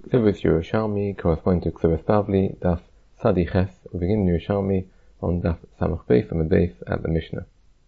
Ksubas Yerushalmi correspond to Ksubas Bavli, Daf Sadi Ches. We begin Yerushalmi on Daf Samach Beis and Beis at the Mishnah.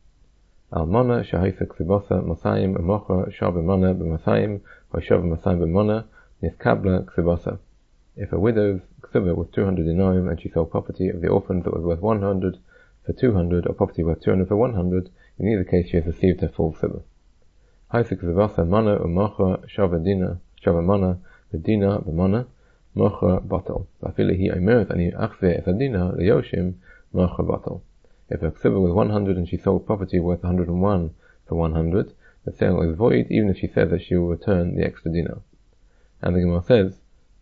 Almana Shahisa Ksubasa Masayim Umocha Shav B'Mana B'Masayim Shav Masayim B'Mana Niskabla Ksubasa. If a widow's Ksuba was 200 dinarim and she sold property of the orphans that was worth 100 for 200 or property worth 200 for 100, in either case she has received her full Ksuba. Haisa Ksubasa Mana Umocha Shav Dina Shav Mana B'Dina B'Mana Mocha Batal. V'afilihi Oimeret Ani Achzeh Es Adina Leyoshim Mocha Batal. If her Ksuba was 100 and she sold property worth 101 for 100, the sale is void even if she says that she will return the extra dinar. And the Gemara says,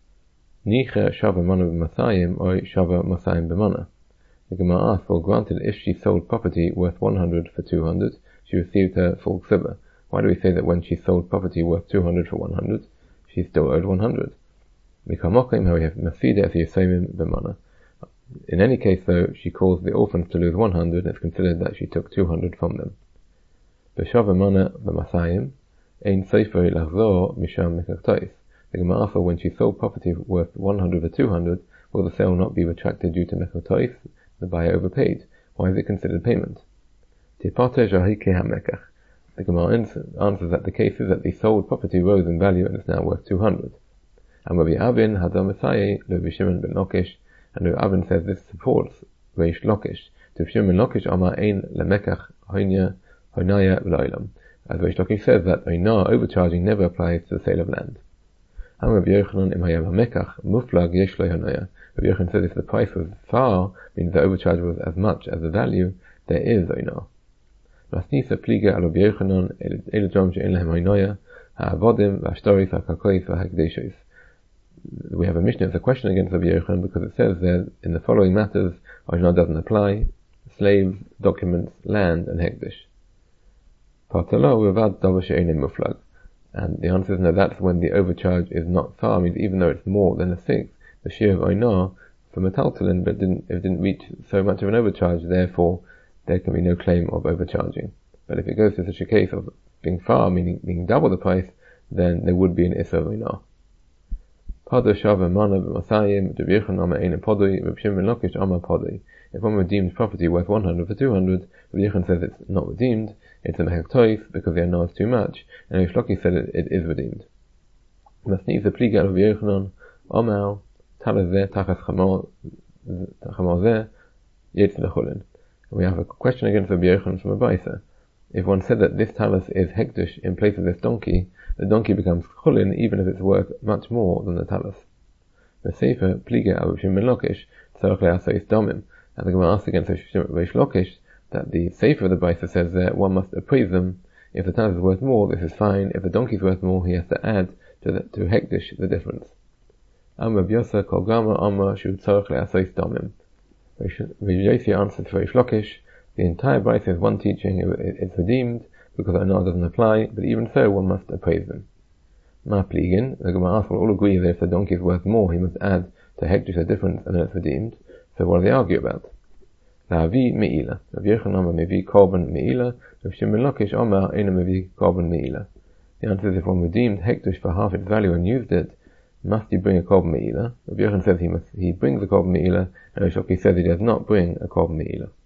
Niche Shava Mana B'Masayim or Shava Masayim B'Mana. The Gemara asks, well, granted, if she sold property worth 100 for 200, she received her full Ksuba. Why do we say that when she sold property worth 200 for 100, she still owed 100? Mikamokim, how we have Mafida as Yisomim B'Mana. In any case, though, she caused the orphans to lose 100, and it's considered that she took 200 from them. B'Shava Mana B'Masayim, Ein Seifei Lachzor Misham Mekaktois. The Gemara asks, when she sold property worth 100 for 200, will the sale not be retracted due to Mekaktois? The buyer overpaid. Why is it considered payment? Tipate Jahike HaMekach. The Gemara answers that the case is that the sold property rose in value and is now worth 200. And Rabbi Avin Hadar Messiah, Rabbi Shimon ben Lakish, and Rabbi Avin says this supports Reish Lakish. To Shimon ben Lakish Amar Ein Lemekach Hoinaya V'Loilam. As Reish Lakish says that Oina, overcharging, never applies to the sale of land. And Rabbi Yochanan Im Hayam HaMekach Muflag Yesh Lo Honaya. Rabbi Yochanan says if the price was far, means the overcharge was as much as the value, there is Oina. Masnisa Pliga al Rabbi Yochanan Elajom She'en Lehem Hoinaya Ha'avodim V'Ashtoris Ha'Kalkois V'Hakdeshos. We have a Mishnah, it's a question against Rabbi Yochanan because it says there in the following matters Oina doesn't apply: slaves, documents, land, and hekdesh. Partala Uvad Davar She'en Muflag. And the answer is no, that's when the overcharge is not far, means even though it's more than a sixth, the share of Oina for Metaltalin, but it didn't reach so much of an overcharge, therefore there can be no claim of overcharging. But if it goes to such a case of being far, meaning being double the price, then there would be an Issa of Oina. Pada Shava Mana B'Masayim Rabbi Yochanan Amar Ein Podoi Rabbi Shimon ben Lakish Amar Podoi. If one redeems property worth 100 for 200, Rabbi Yochanan says it's not redeemed, it's a Mechaktois because the Oina is too much, and Reish Lakish said it is redeemed. Masniv the Pliga of Rabbi Yochanan Amar Talazeh Tachas Chamor Zeh Yetz Lechulin. We have a question against Rabbi Yochanan from Abaisa. If one said that this talis is hekdesh in place of this donkey, the donkey becomes chulin even if it's worth much more than the talis. The sefer pliga Rabbi Shimon ben Lakish tzarich le'asais damim. And the Gemara asks against Reish Lakish that the sefer of the Baisa says that one must appraise them. If the talis is worth more, this is fine. If the donkey is worth more, he has to add to hekdesh the difference. Amar B'Yosa Kol Gama Amar Shu tzarich le'asais damim. V'Yosi answers for Reish Lakish. The entire Baisa is one teaching, it's redeemed because Oina doesn't apply, but even so one must appraise them. Ma Pligin, the Gemara asks, will all agree that if the donkey is worth more, he must add to hekdesh a difference and then it's redeemed. So what do they argue about? La'avi Me'ila. Rabbi Yochanan Amar Mevi Korban Me'ila. Rabbi Shimon ben Lakish Amar Eina Mevi Korban Me'ila. The answer is if one redeemed hekdesh for half its value and used it, must he bring a Korban Me'ila? Rabbi Yochanan says he brings a Korban Me'ila, and Reish Lakish says he does not bring a Korban Me'ila.